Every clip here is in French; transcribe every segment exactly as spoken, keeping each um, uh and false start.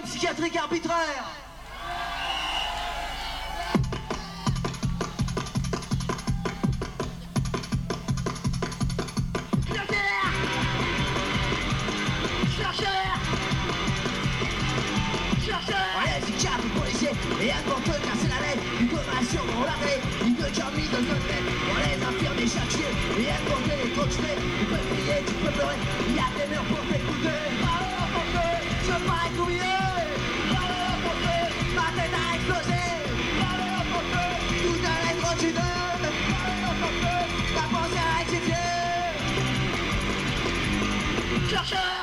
psychiatrique arbitraire. Et un pour te casser la laine, une commission dans l'armée, une jamie dans notre tête, on les infirmiers chaque chier, et un pour te les coachner, tu peux crier, tu peux pleurer, il y a des murs pour t'écouter. Parlez en français, je veux pas être oublié. Parlez en français, ma tête a explosé. Parlez en français, tout à l'électrocuté. Parlez en français, ta pensée a rectifié. Chercheur,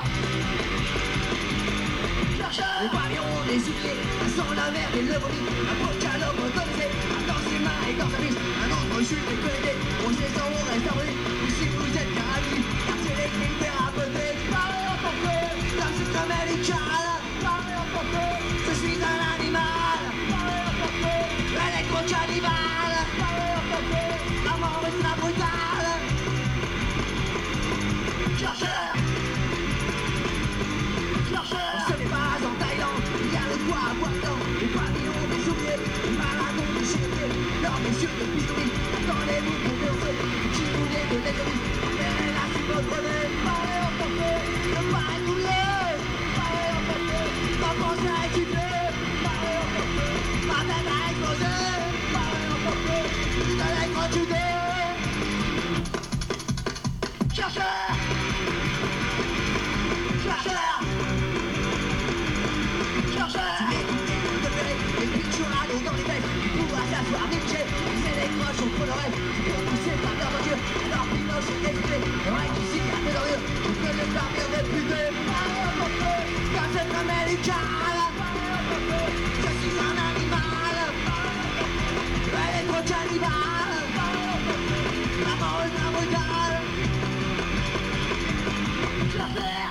chercheur, les pavillons, les souliers, sans la merde et le vomi, un vocalogue autorisé, un dans ses mains et dans sa bise, un autre chute et connecté, on sait sans on reste abri, ou si vous êtes carabine, car c'est l'écrit thérapeutique. Parlez en français, comme c'est comme médical. Parlez en français, je suis un animal. Parlez en français, électro-cannibale. Parlez en français, la mort est très brutale. Chercheur, chercheur, ce n'est pas en Thaïlande, il y a le quoi à boire dedans, les pavillons des oubliés, les maradons des chevaliers, leurs messieurs de bidouille, attendez-vous pour danser, qui voulait de l'église, mais là c'est votre nez. Parlez en français, ne pas être oublié. Parlez en français, ma pensée a équipé. Parlez en français, ma tête a explosé. Parlez en français, tout à l'électrocuté. Chercheur, chercheur, chercheur. Tu m'écoutes, te verrai, et puis tu auras l'eau dans les fesses. Tu pourras s'asseoir, négligé, c'est les croches au fond d'oreille. Tu peux pousser par ta voiture, alors Pinoche est député. Ouais, tu sais qu'à tes dorures, tu peux le partir député. Parlez en français, car c'est très médical. Parlez en français, je suis un animal. Électro-cannibale. Parlez en français, la mort est très brutale. Chercheur,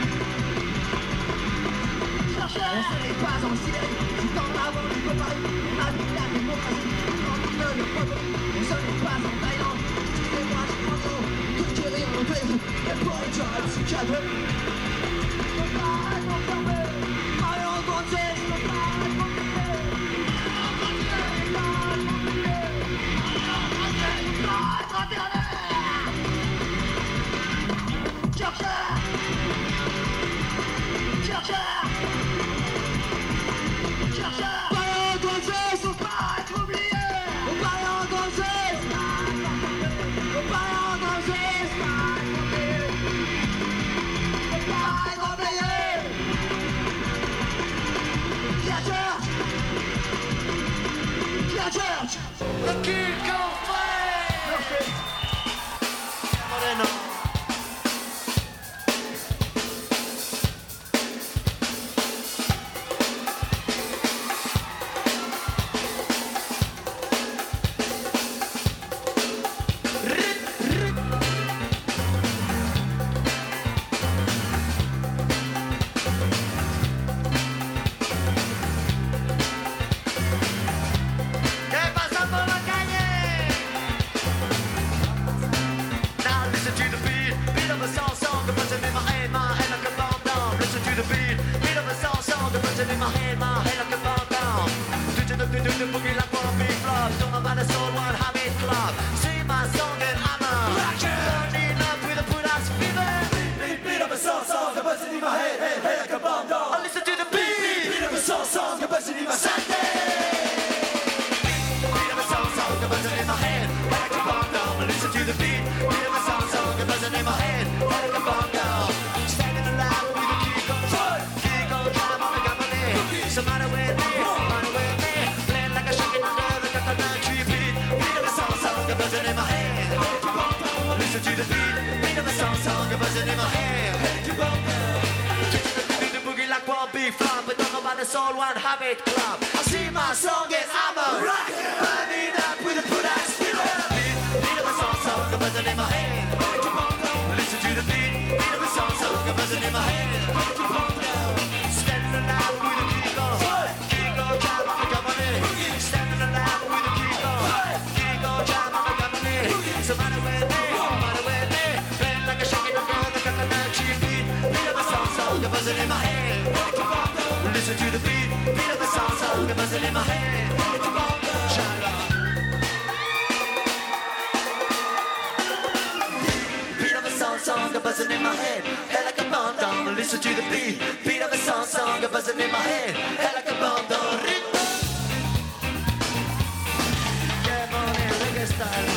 chercheur, on se n'est pas en Sibérie, c'est en avant du Paris, on a vu la démocratie, on dit le le photo, on se n'est pas en Thaïlande, excusez-moi, je prends l'eau, que tu rires au pays, et pour les gens, le psychiatre, je peux pas être enfermé, parlez en français, je peux pas être enfermé, parlez en français, je peux pas être enfermé, parlez en français, je peux pas être enfermé. Chercheur, chercheur, chercheur. Parlez en français, faut pas être oublié. On parle en français, on parle en français, faut pas être oublié. Chercheur, chercheur. The King Kong Flame. Moreno. to the beat, beat of the song, song, the buzzing in my head. It's a bongo, shala. Beat of the song, song, the buzzing in my head. Head like a bomb down, listen to the beat, beat of the song, song, the buzzing in my head. Head like a bomb down, ritmo. Yeah, money, reggae style.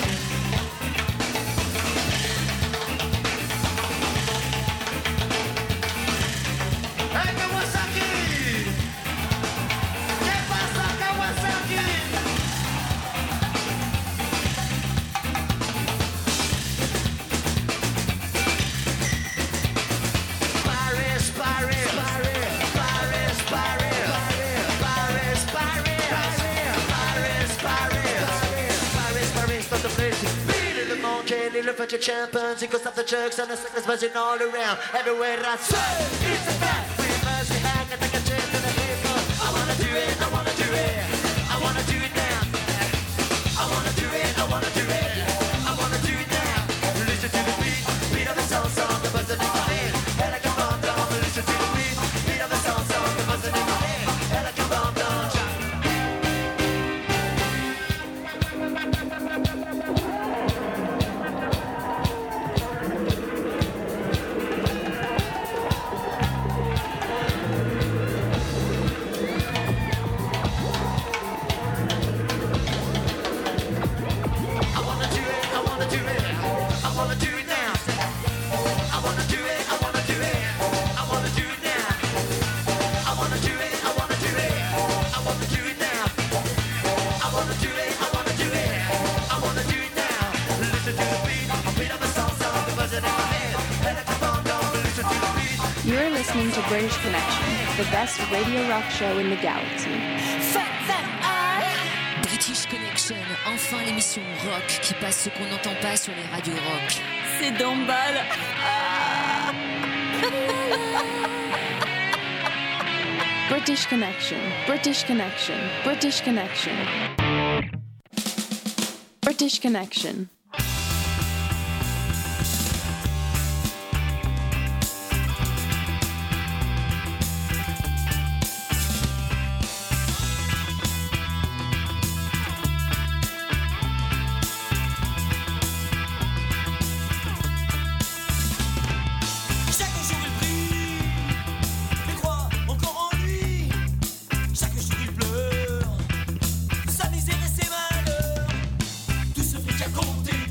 Look at your champions, it goes off the jerks and the suckers buzzing all around. Everywhere I say, it's a fact. We must be hanging like a chance in the paper. I wanna do it, I wanna do it. I wanna do it now. I wanna do it, I wanna do it. I wanna do it now. Listen to the beat, beat of the song, song, the buzzing in my head. Head like a bomb down. Listen to the beat, beat of the song, song, the buzzing in my head. Head like a bomb down. You're listening to British Connection, the best radio rock show in the galaxy. British Connection, enfin l'émission rock qui passe ce qu'on n'entend pas sur les radios rock. C'est Dombal. British Connection, British Connection, British Connection. British Connection. Sa misère et ses malheurs, tout se fait qu'à compter.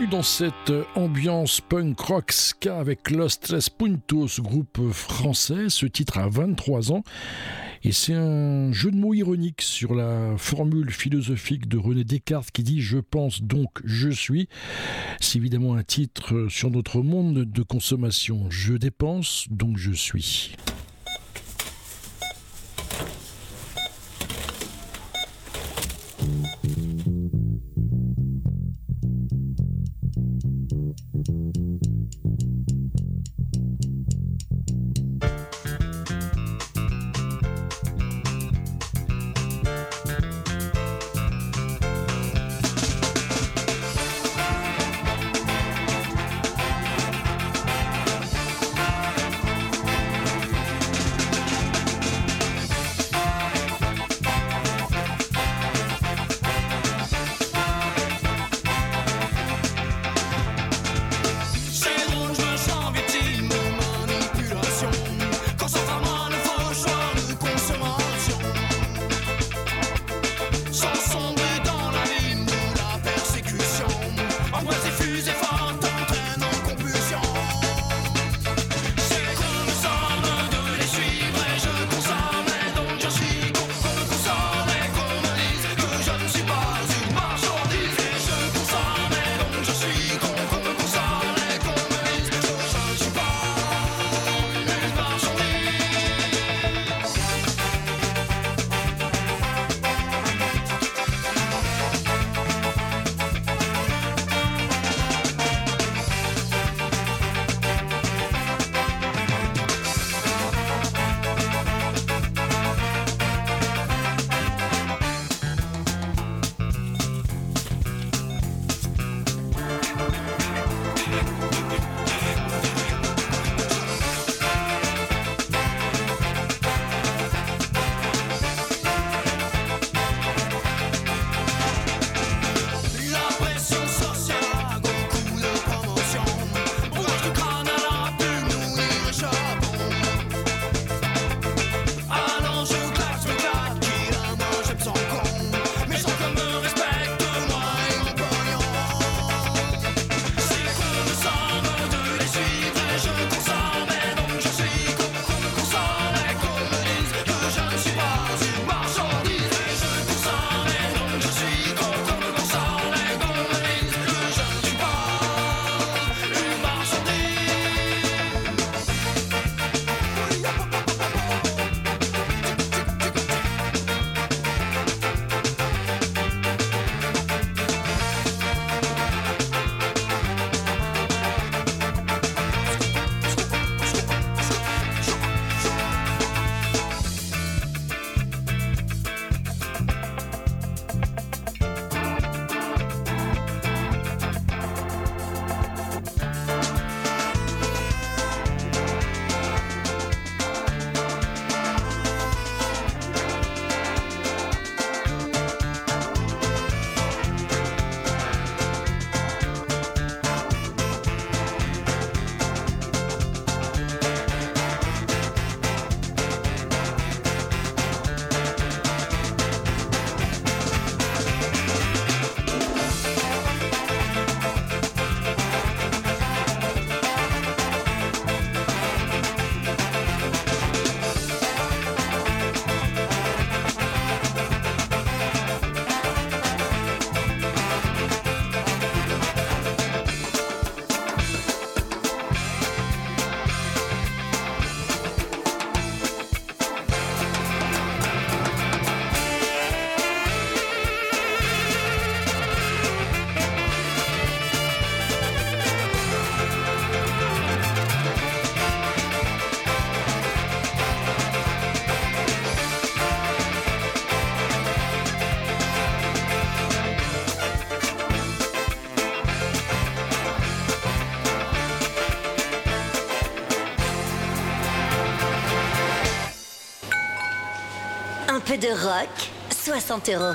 continue dans cette ambiance punk rock ska avec Los Tres Puntos, groupe français. Ce titre a vingt-trois ans et c'est un jeu de mots ironique sur la formule philosophique de René Descartes qui dit « Je pense donc je suis ». C'est évidemment un titre sur notre monde de consommation. Je dépense donc je suis. Un peu de rock, soixante euros.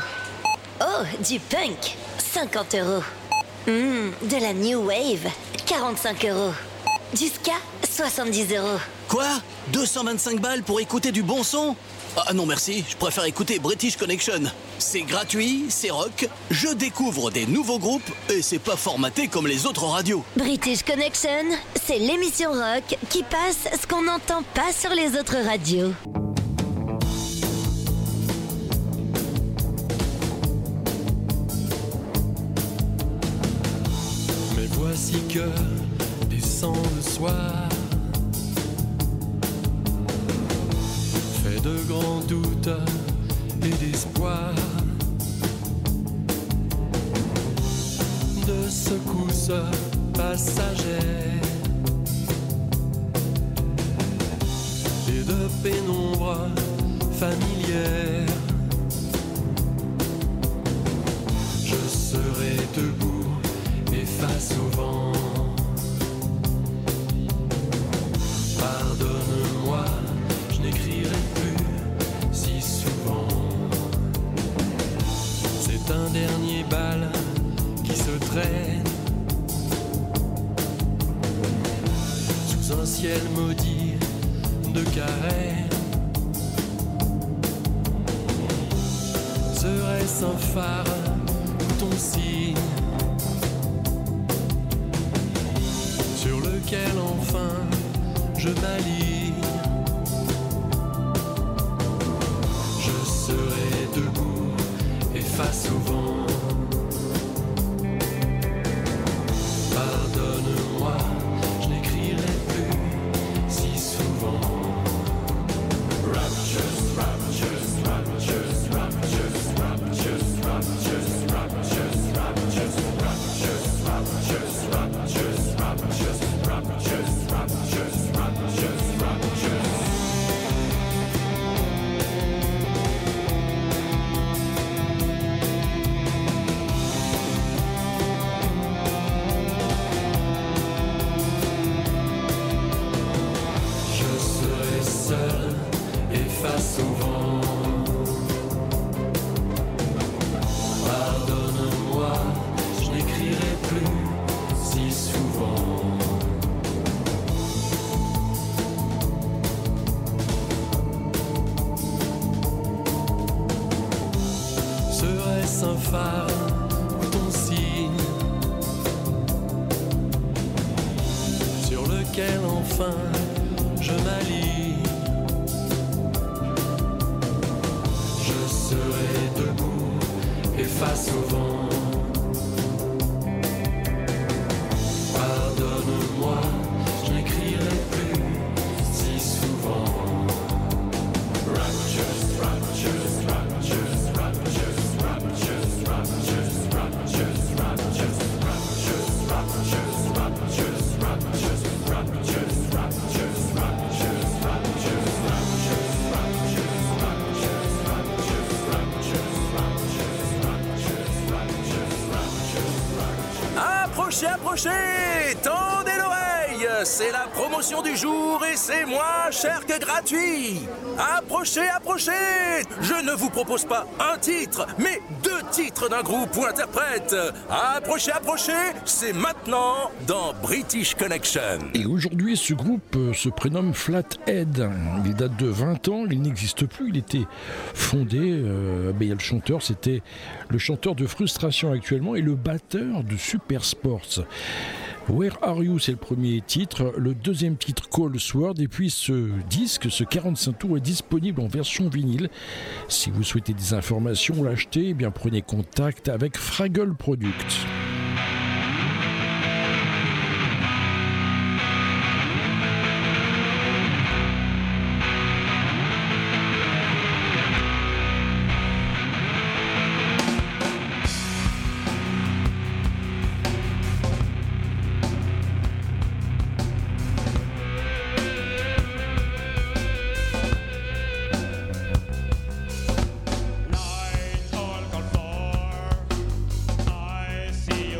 Oh, du punk, cinquante euros. Mmh, de la new wave, quarante-cinq euros. jusqu'à soixante-dix euros. Quoi ? deux cent vingt-cinq balles pour écouter du bon son ? Ah non merci, je préfère écouter British Connection. C'est gratuit, c'est rock, je découvre des nouveaux groupes et c'est pas formaté comme les autres radios. British Connection, c'est l'émission rock qui passe ce qu'on n'entend pas sur les autres radios. Mais voici que descend le soir, fait de grands doutes et d'espoir, de secousses passagères et de pénombre familière. Je serai debout et face au vent. Pardonne-moi, je n'écrirai plus si souvent. C'est un dernier bal qui se traîne sous un ciel maudit de carène. Serait-ce un phare ou ton signe sur lequel enfin je m'aligne? Je serai debout et face au vent. Pardonne-moi, je n'écrirai plus si souvent. Raptures, raptures, raptures, raptures, raptures, raptures, raptures, raptures, raptures, raptures, raptures, raptures, raptures, raptures, raptures, raptures. Je serai seul et face au vent. Pardonne-moi, je n'écrirai plus si souvent. Serait-ce un phare ou ton signe sur lequel enfin je m'aligne? Je serai debout et face au vent. Pardonne-moi, je n'écrirai plus si souvent. Raptures, raptures, raptures, raptures, raptures, raptures, raptures, raptures, raptures, raptures, raptures, raptures, raptures, raptures, raptures, Approchez, approchez, tendez l'oreille, c'est la promotion du jour et c'est moins cher que gratuit. Approchez, approchez, je ne vous propose pas un titre, mais deux titres d'un groupe ou interprète. Approchez, approchez, c'est maintenant dans British Connection. Et aujourd'hui, ce groupe se prénomme Flathead. Il date de vingt ans, il n'existe plus, il était fondé, euh, ben, il y a le chanteur, c'était le chanteur de Frustration actuellement et le batteur de Super Sports. Where Are You, c'est le premier titre, le deuxième titre Cold Sword, et puis ce disque, ce quarante-cinq tours est disponible en version vinyle. Si vous souhaitez des informations ou l'acheter, eh bien prenez contact avec Fraggle Product. Night all gone far, I see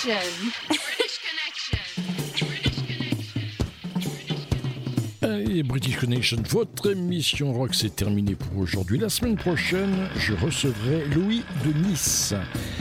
Allez, British Connection, votre émission rock, c'est terminé pour aujourd'hui. La semaine prochaine, je recevrai Louis de Nice.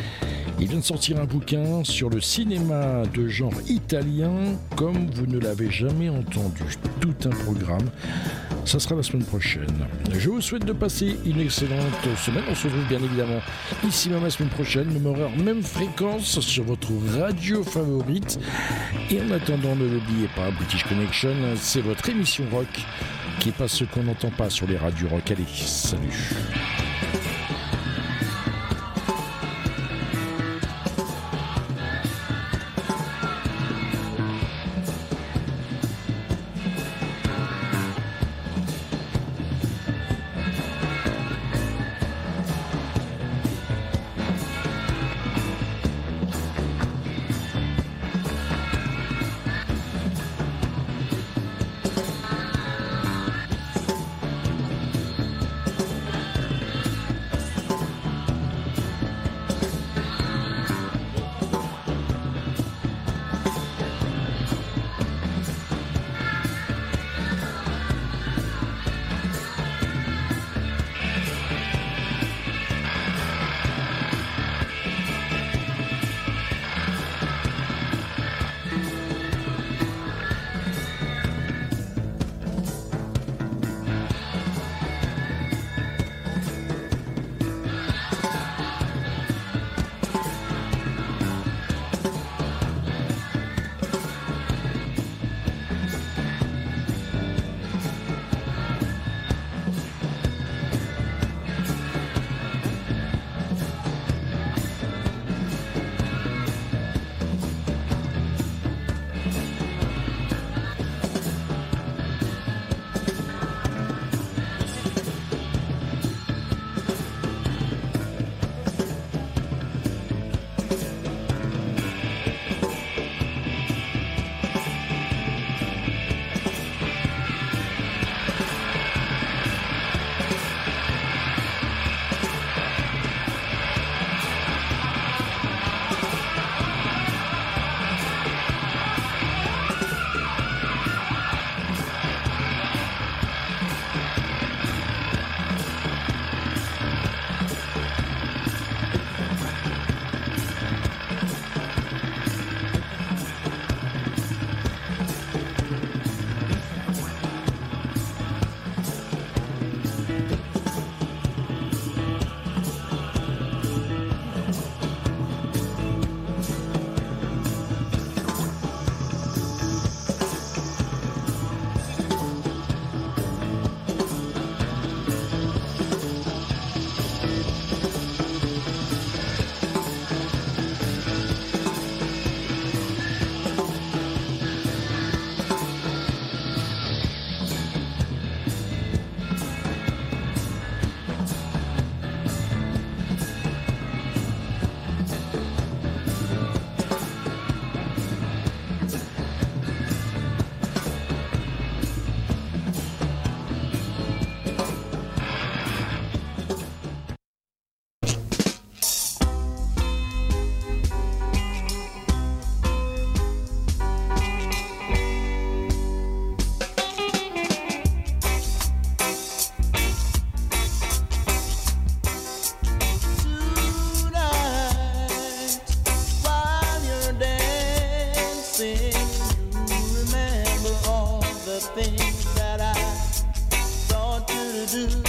Il vient de sortir un bouquin sur le cinéma de genre italien, comme vous ne l'avez jamais entendu. Tout un programme. Ça sera la semaine prochaine. Je vous souhaite de passer une excellente semaine. On se retrouve bien évidemment ici même la semaine prochaine, même horaire, même fréquence sur votre radio favorite. Et en attendant, ne l'oubliez pas, British Connection, c'est votre émission rock qui passe ce qu'on n'entend pas sur les radios rock. Allez, salut. things that I thought you to do.